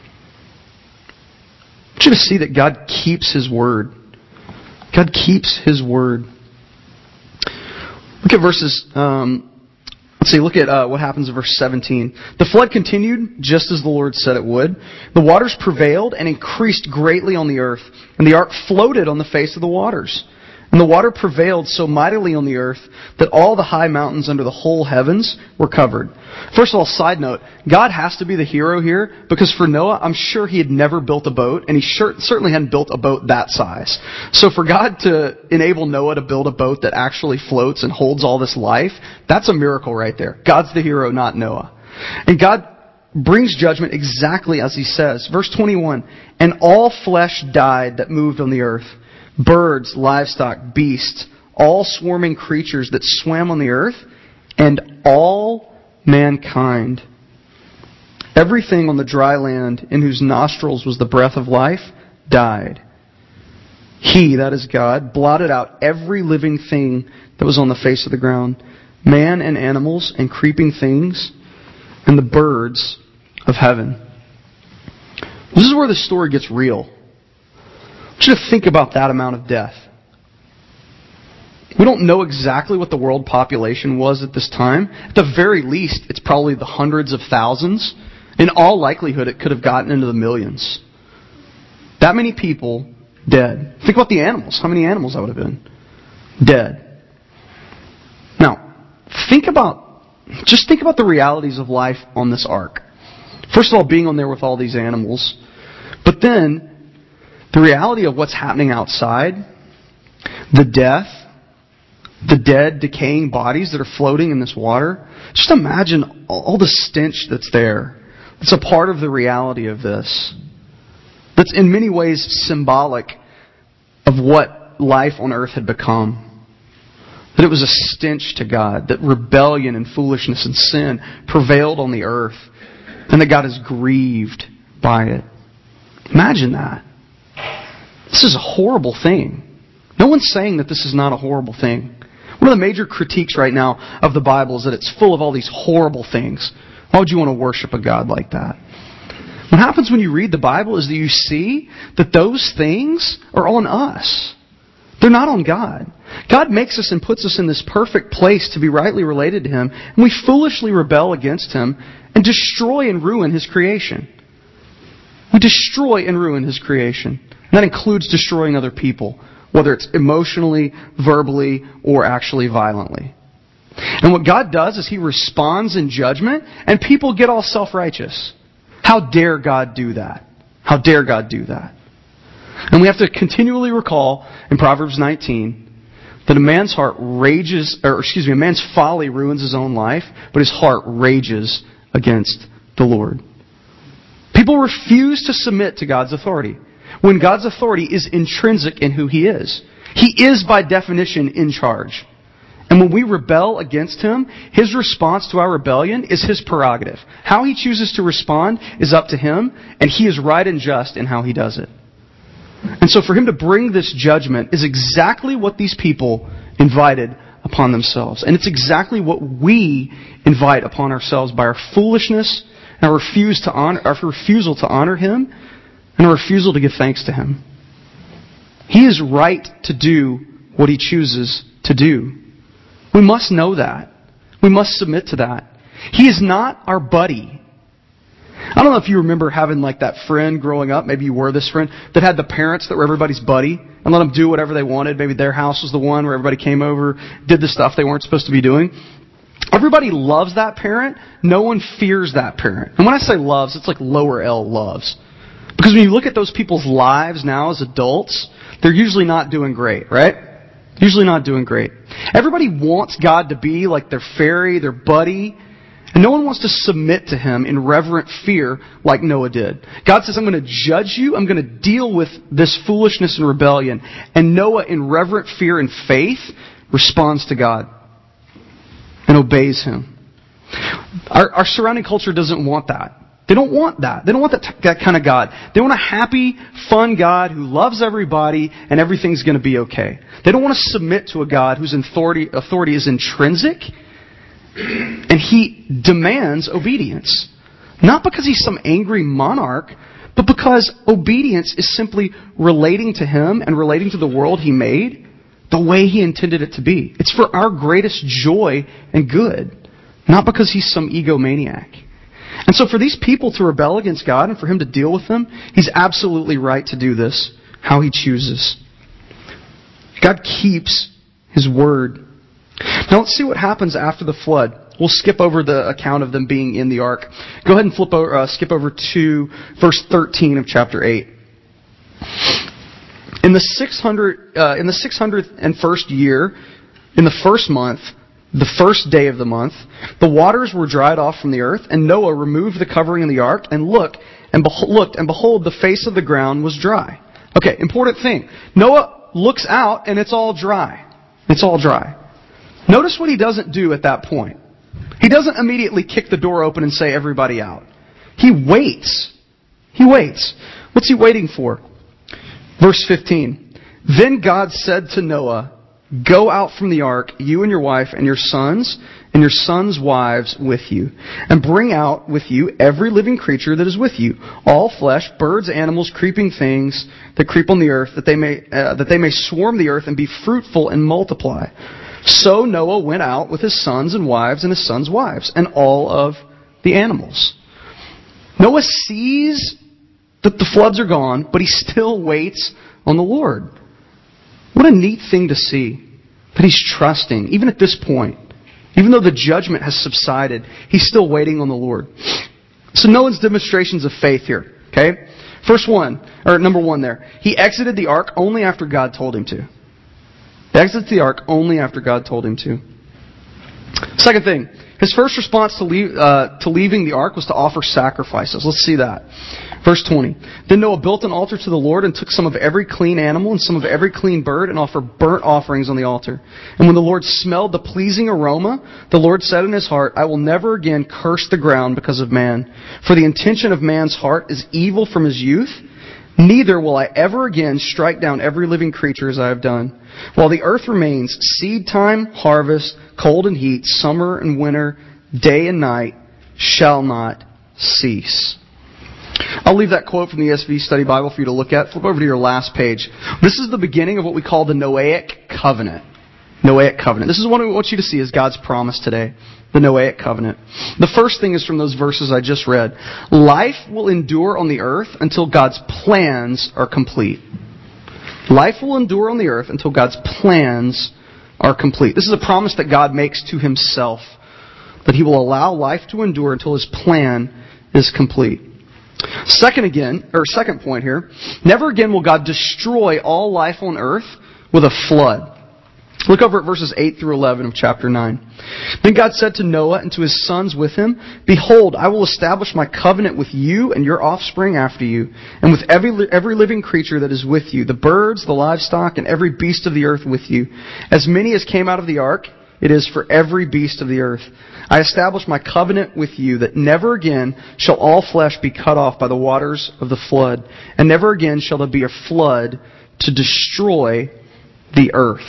I want you to see that God keeps His word. God keeps His word. Look at verses... Look at what happens in verse 17. The flood continued just as the Lord said it would. The waters prevailed and increased greatly on the earth, and the ark floated on the face of the waters. And the water prevailed so mightily on the earth that all the high mountains under the whole heavens were covered. First of all, side note, God has to be the hero here, because for Noah, I'm sure he had never built a boat, and he certainly hadn't built a boat that size. So for God to enable Noah to build a boat that actually floats and holds all this life, that's a miracle right there. God's the hero, not Noah. And God brings judgment exactly as He says. Verse 21, and all flesh died that moved on the earth. Birds, livestock, beasts, all swarming creatures that swam on the earth, and all mankind. Everything on the dry land in whose nostrils was the breath of life died. He, that is God, blotted out every living thing that was on the face of the ground, man and animals and creeping things, and the birds of heaven. This is where the story gets real. I want you to think about that amount of death. We don't know exactly what the world population was at this time. At the very least, it's probably the hundreds of thousands. In all likelihood, it could have gotten into the millions. That many people dead. Think about the animals. How many animals that would have been? Dead. Now, think about just think about the realities of life on this ark. First of all, being on there with all these animals. But then, the reality of what's happening outside, the death, the dead, decaying bodies that are floating in this water. Just imagine all the stench that's there. It's a part of the reality of this. That's in many ways symbolic of what life on earth had become. That it was a stench to God. That rebellion and foolishness and sin prevailed on the earth. And that God is grieved by it. Imagine that. This is a horrible thing. No one's saying that this is not a horrible thing. One of the major critiques right now of the Bible is that it's full of all these horrible things. Why would you want to worship a God like that? What happens when you read the Bible is that you see that those things are on us. They're not on God. God makes us and puts us in this perfect place to be rightly related to Him, and we foolishly rebel against Him and destroy and ruin His creation. We destroy and ruin His creation. And that includes destroying other people, whether it's emotionally, verbally, or actually violently. And what God does is He responds in judgment, and people get all self-righteous. How dare God do that? How dare God do that? And we have to continually recall in Proverbs 19 that a man's folly ruins his own life, but his heart rages against the Lord. People refuse to submit to God's authority when God's authority is intrinsic in who He is. He is by definition in charge. And when we rebel against Him, His response to our rebellion is His prerogative. How He chooses to respond is up to Him, and He is right and just in how He does it. And so for Him to bring this judgment is exactly what these people invited upon themselves. And it's exactly what we invite upon ourselves by our foolishness and our refusal to honor Him and our refusal to give thanks to Him. He is right to do what He chooses to do. We must know that. We must submit to that. He is not our buddy. I don't know if you remember having like that friend growing up, maybe you were this friend, that had the parents that were everybody's buddy and let them do whatever they wanted. Maybe their house was the one where everybody came over, did the stuff they weren't supposed to be doing. Everybody loves that parent. No one fears that parent. And when I say loves, it's like lower L loves. Because when you look at those people's lives now as adults, they're usually not doing great, right? Usually not doing great. Everybody wants God to be like their fairy, their buddy. And no one wants to submit to Him in reverent fear like Noah did. God says, I'm going to judge you. I'm going to deal with this foolishness and rebellion. And Noah, in reverent fear and faith, responds to God and obeys Him. Our surrounding culture doesn't want that. They don't want that. They don't want that kind of God. They want a happy, fun God who loves everybody and everything's going to be okay. They don't want to submit to a God whose authority is intrinsic and He demands obedience. Not because He's some angry monarch, but because obedience is simply relating to Him and relating to the world He made the way He intended it to be. It's for our greatest joy and good, not because He's some egomaniac. And so for these people to rebel against God and for Him to deal with them, He's absolutely right to do this, how He chooses. God keeps His word. Now let's see what happens after the flood. We'll skip over the account of them being in the ark. Go ahead and skip over to verse 13 of chapter 8. In the 601st year, in the first month, the first day of the month, the waters were dried off from the earth, and Noah removed the covering of the ark, and looked, and behold, the face of the ground was dry. Okay, important thing. Noah looks out, and it's all dry. It's all dry. Notice what he doesn't do at that point. He doesn't immediately kick the door open and say, everybody out. He waits. He waits. What's he waiting for? Verse 15. Then God said to Noah, go out from the ark, you and your wife and your sons wives with you, and bring out with you every living creature that is with you, all flesh, birds, animals, creeping things that creep on the earth, that they may swarm the earth and be fruitful and multiply. So Noah went out with his sons and his sons' wives, and all of the animals. Noah sees that the floods are gone, but he still waits on the Lord. What a neat thing to see. That he's trusting, even at this point, Even though the judgment has subsided, he's still waiting on the Lord. So Noah's demonstrations of faith here. Okay? Number one there. He exited the ark only after God told him to. He exits the ark only after God told him to. Second thing, his first response to leaving the ark was to offer sacrifices. Let's see that. Verse 20. Then Noah built an altar to the Lord and took some of every clean animal and some of every clean bird and offered burnt offerings on the altar. And when the Lord smelled the pleasing aroma, the Lord said in his heart, I will never again curse the ground because of man. For the intention of man's heart is evil from his youth. Neither will I ever again strike down every living creature as I have done. While the earth remains, seed time, harvest, cold and heat, summer and winter, day and night shall not cease. I'll leave that quote from the ESV Study Bible for you to look at. Flip over to your last page. This is the beginning of what we call the Noahic Covenant. Noahic Covenant. This is what we want you to see as God's promise today. The Noahic Covenant. The first thing is from those verses I just read. Life will endure on the earth until God's plans are complete. Life will endure on the earth until God's plans are complete. This is a promise that God makes to himself. That he will allow life to endure until his plan is complete. Second point here, never again will God destroy all life on earth with a flood. Look over at verses 8 through 11 of chapter 9. Then God said to Noah and to his sons with him, Behold, I will establish my covenant with you and your offspring after you, and with every living creature that is with you, the birds, the livestock, and every beast of the earth with you. As many as came out of the ark, it is for every beast of the earth. I establish my covenant with you that never again shall all flesh be cut off by the waters of the flood, and never again shall there be a flood to destroy the earth.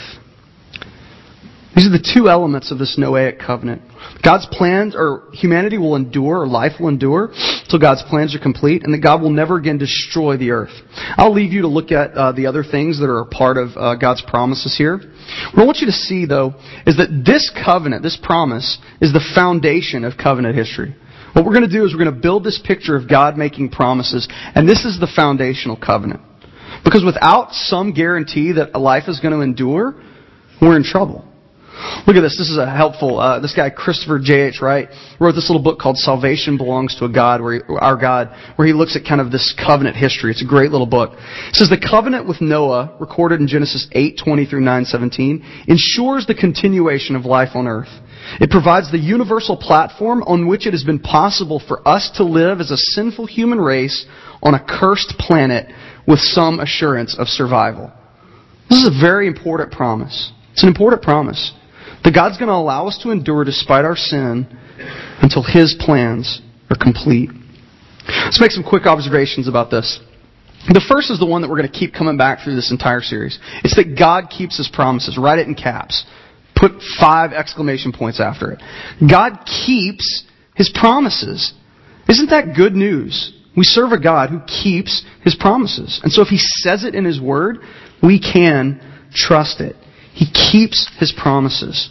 These are the two elements of this Noahic covenant. God's plans, or humanity will endure, or life will endure, until God's plans are complete, and that God will never again destroy the earth. I'll leave you to look at the other things that are a part of God's promises here. What I want you to see, though, is that this covenant, this promise, is the foundation of covenant history. What we're going to do is we're going to build this picture of God making promises, and this is the foundational covenant. Because without some guarantee that a life is going to endure, we're in trouble. Look at this. This is a helpful. This guy Christopher J.H. Wright wrote this little book called "Salvation Belongs to Our God," where he looks at kind of this covenant history. It's a great little book. It says the covenant with Noah, recorded in Genesis 8:20 through 9:17, ensures the continuation of life on earth. It provides the universal platform on which it has been possible for us to live as a sinful human race on a cursed planet with some assurance of survival. This is a very important promise. It's an important promise. That God's going to allow us to endure despite our sin until his plans are complete. Let's make some quick observations about this. The first is the one that we're going to keep coming back through this entire series. It's that God keeps his promises. Write it in caps. Put 5 exclamation points after it. God keeps his promises. Isn't that good news? We serve a God who keeps his promises. And so if he says it in his word, we can trust it. He keeps his promises.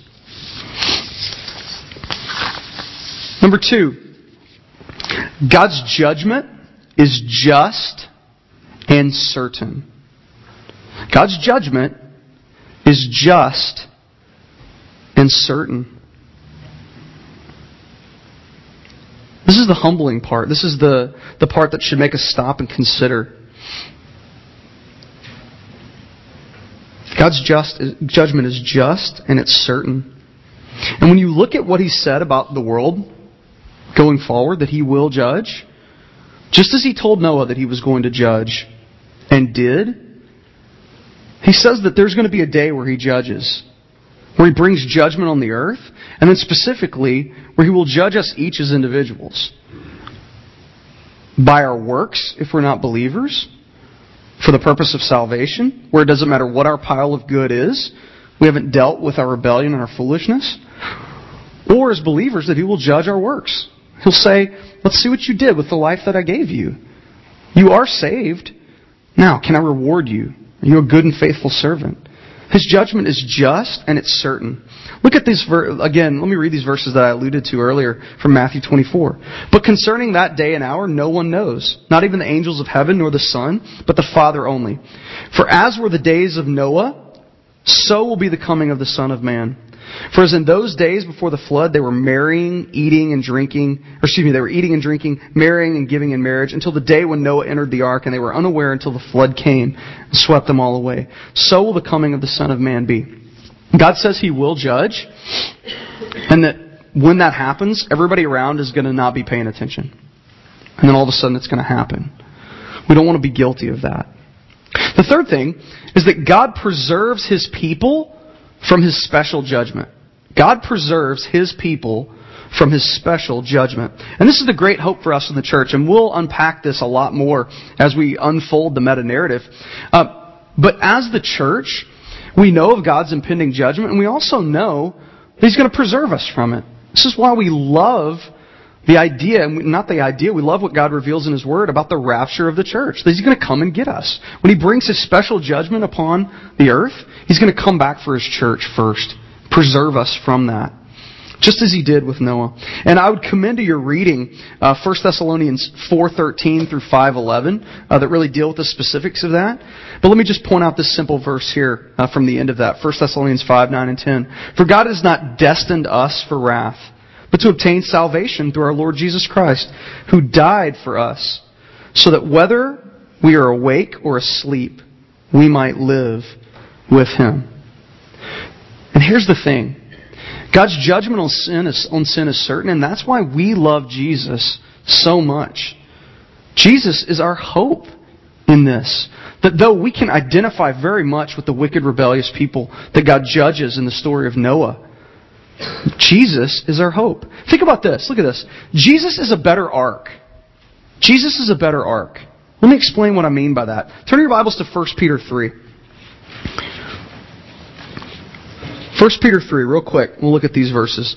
Number 2, God's judgment is just and certain. God's judgment is just and certain. This is the humbling part. This is the part that should make us stop and consider. God's judgment is just and it's certain. And when you look at what he said about the world going forward, that he will judge, just as he told Noah that he was going to judge and did, he says that there's going to be a day where he judges, where he brings judgment on the earth, and then specifically where he will judge us each as individuals. By our works, if we're not believers, for the purpose of salvation, where it doesn't matter what our pile of good is, we haven't dealt with our rebellion and our foolishness, or as believers that he will judge our works. He'll say, let's see what you did with the life that I gave you. You are saved. Now, can I reward you? Are you a good and faithful servant? His judgment is just and it's certain. Look at these again. Let me read these verses that I alluded to earlier from Matthew 24. But concerning that day and hour, no one knows, not even the angels of heaven nor the Son, but the Father only. For as were the days of Noah, so will be the coming of the Son of Man. For as in those days before the flood, they were marrying, eating and drinking, they were eating and drinking, marrying and giving in marriage, until the day when Noah entered the ark, and they were unaware until the flood came and swept them all away. So will the coming of the Son of Man be. God says He will judge, and that when that happens, everybody around is going to not be paying attention. And then all of a sudden it's going to happen. We don't want to be guilty of that. The third thing is that God preserves His people from His special judgment. God preserves His people from His special judgment. And this is the great hope for us in the church, and we'll unpack this a lot more as we unfold the meta-narrative. But as the church, we know of God's impending judgment, and we also know that He's going to preserve us from it. This is why we love the idea, we love what God reveals in His Word about the rapture of the church. That He's going to come and get us. When He brings His special judgment upon the earth, He's going to come back for His church first. Preserve us from that. Just as He did with Noah. And I would commend to your reading 1 Thessalonians 4:13 through 5:11 that really deal with the specifics of that. But let me just point out this simple verse here from the end of that. 1 Thessalonians 5:9 and 10. For God has not destined us for wrath, but to obtain salvation through our Lord Jesus Christ, who died for us, so that whether we are awake or asleep, we might live with Him. And here's the thing. God's judgment on sin is certain, and that's why we love Jesus so much. Jesus is our hope in this. That though we can identify very much with the wicked, rebellious people that God judges in the story of Noah, Jesus is our hope. Think about this. Look at this. Jesus is a better ark. Jesus is a better ark. Let me explain what I mean by that. Turn your Bibles to 1 Peter 3. 1 Peter 3, real quick. We'll look at these verses.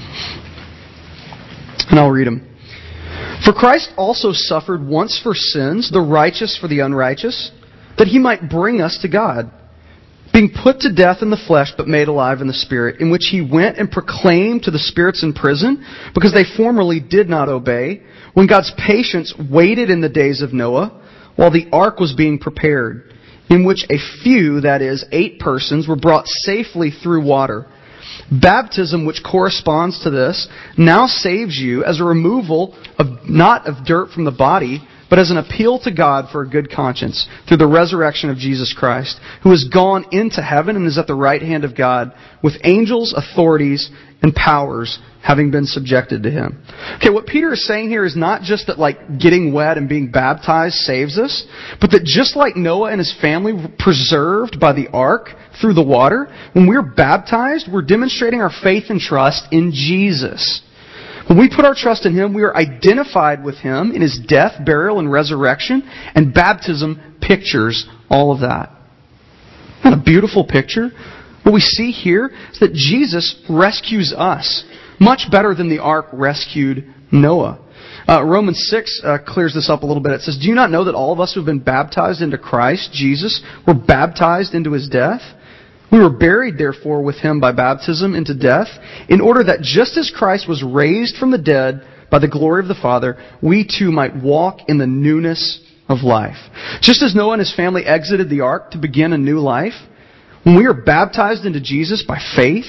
And I'll read them. For Christ also suffered once for sins, the righteous for the unrighteous, that He might bring us to God, being put to death in the flesh, but made alive in the Spirit, in which He went and proclaimed to the spirits in prison, because they formerly did not obey, when God's patience waited in the days of Noah, while the ark was being prepared, in which a few, that is, 8 persons, were brought safely through water. Baptism, which corresponds to this, now saves you as a removal of not of dirt from the body, but as an appeal to God for a good conscience through the resurrection of Jesus Christ, who has gone into heaven and is at the right hand of God, with angels, authorities, and powers having been subjected to Him. Okay, what Peter is saying here is not just that getting wet and being baptized saves us, but that just like Noah and his family were preserved by the ark through the water, when we're baptized, we're demonstrating our faith and trust in Jesus. When we put our trust in Him, we are identified with Him in His death, burial, and resurrection, and baptism pictures all of that. Isn't that a beautiful picture? What we see here is that Jesus rescues us much better than the ark rescued Noah. Romans 6 clears this up a little bit. It says, do you not know that all of us who have been baptized into Christ Jesus were baptized into His death? We were buried, therefore, with Him by baptism into death, in order that just as Christ was raised from the dead by the glory of the Father, we too might walk in the newness of life. Just as Noah and his family exited the ark to begin a new life, when we are baptized into Jesus by faith,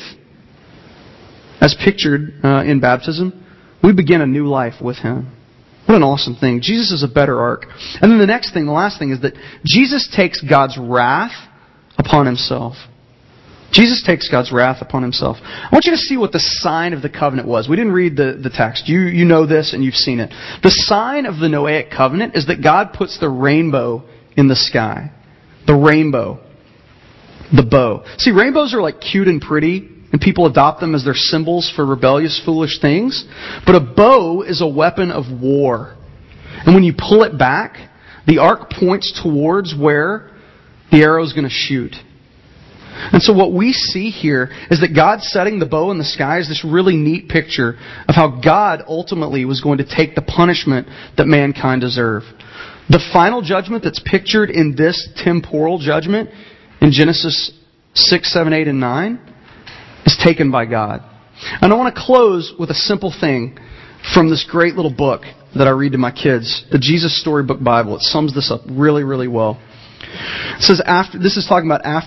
as pictured in baptism, we begin a new life with Him. What an awesome thing. Jesus is a better ark. And then the last thing is that Jesus takes God's wrath upon Himself. Jesus takes God's wrath upon Himself. I want you to see what the sign of the covenant was. We didn't read the text. You know this and you've seen it. The sign of the Noahic covenant is that God puts the rainbow in the sky. The rainbow. The bow. See, rainbows are cute and pretty, and people adopt them as their symbols for rebellious, foolish things. But a bow is a weapon of war. And when you pull it back, the ark points towards where the arrow is going to shoot. And so what we see here is that God setting the bow in the sky is this really neat picture of how God ultimately was going to take the punishment that mankind deserved. The final judgment that's pictured in this temporal judgment in Genesis 6, 7, 8, and 9 is taken by God. And I want to close with a simple thing from this great little book that I read to my kids, the Jesus Storybook Bible. It sums this up really, really well. It says, this is talking about after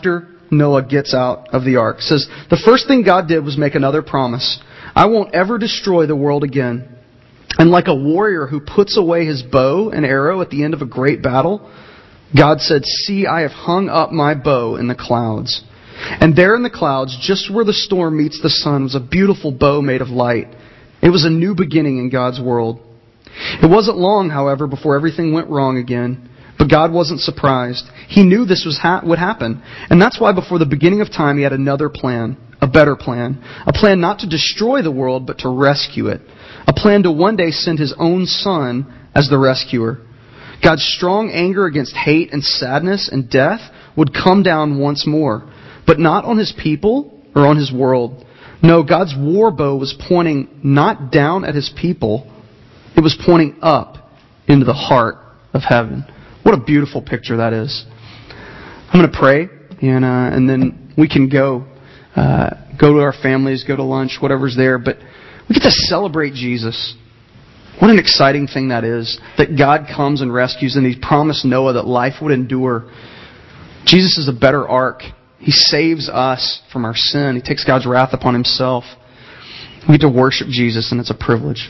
Noah gets out of the ark. It says, the first thing God did was make another promise. I won't ever destroy the world again. And like a warrior who puts away his bow and arrow at the end of a great battle, God said, see, I have hung up my bow in the clouds. And there in the clouds, just where the storm meets the sun, was a beautiful bow made of light. It was a new beginning in God's world. It wasn't long, however, before everything went wrong again. But God wasn't surprised. He knew this would happen. And that's why before the beginning of time, He had another plan, a better plan. A plan not to destroy the world, but to rescue it. A plan to one day send His own Son as the rescuer. God's strong anger against hate and sadness and death would come down once more. But not on His people or on His world. No, God's war bow was pointing not down at His people. It was pointing up into the heart of heaven. What a beautiful picture that is. I'm going to pray, and then we can go to our families, go to lunch, whatever's there. But we get to celebrate Jesus. What an exciting thing that is, that God comes and rescues, and He promised Noah that life would endure. Jesus is a better ark. He saves us from our sin. He takes God's wrath upon Himself. We get to worship Jesus, and it's a privilege.